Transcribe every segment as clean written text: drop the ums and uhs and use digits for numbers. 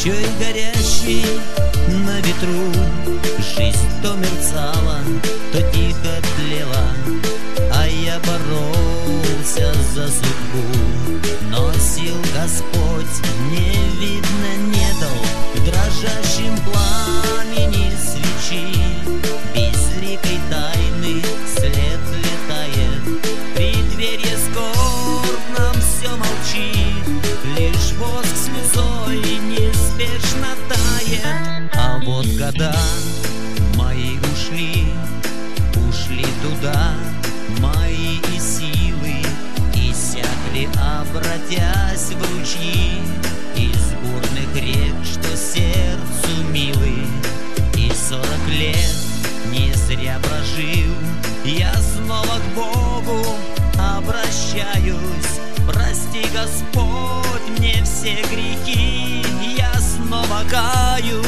Свечой горящей на ветру жизнь то мерцала, то тихо тлела, а я боролся за судьбу. Но сил Господь мне, видно, не дал. В дрожащем пламени свечи безликой тайны след летает. Преддверье скорбном все молчит, лишь воск слезой неспешно тает. А вот года мои ушли туда, мои и силы иссякли, обратясь в ручьи из бурных рек, что сердцу милы. И 40 лет не зря прожил, я снова к Богу обращаюсь. Прости, Господь, мне все грехи, я снова каюсь.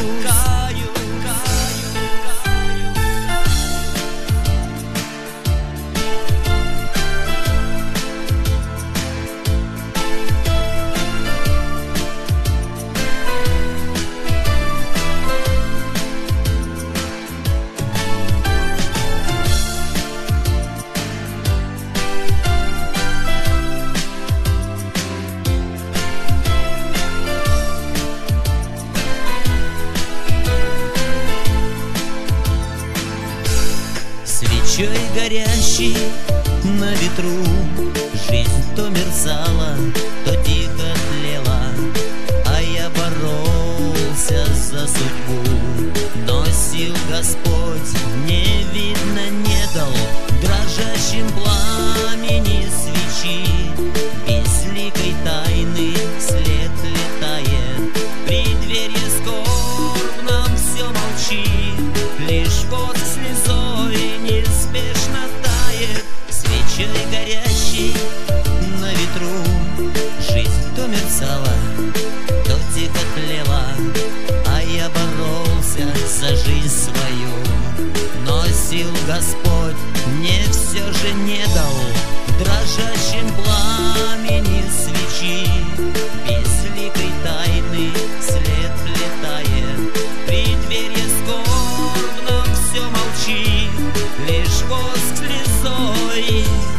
Свечой горящей на ветру жизнь то мерцала, то тихо тлела, а я боролся за судьбу. Но сил Господь мне, видно, не дал. В дрожащем пламени свечи безликой тайны след летает. В преддверье скорбном все молчит, лишь воск слезой неспешно тает. Свечой горящей на ветру жизнь то мерцала, то тихо тлела, а я боролся за жизнь свою. Но сил Господь мне все же не дал. В дрожащем пламени свечи безликой тайны след летает. В преддверье скорбном все молчит, лишь воск слезой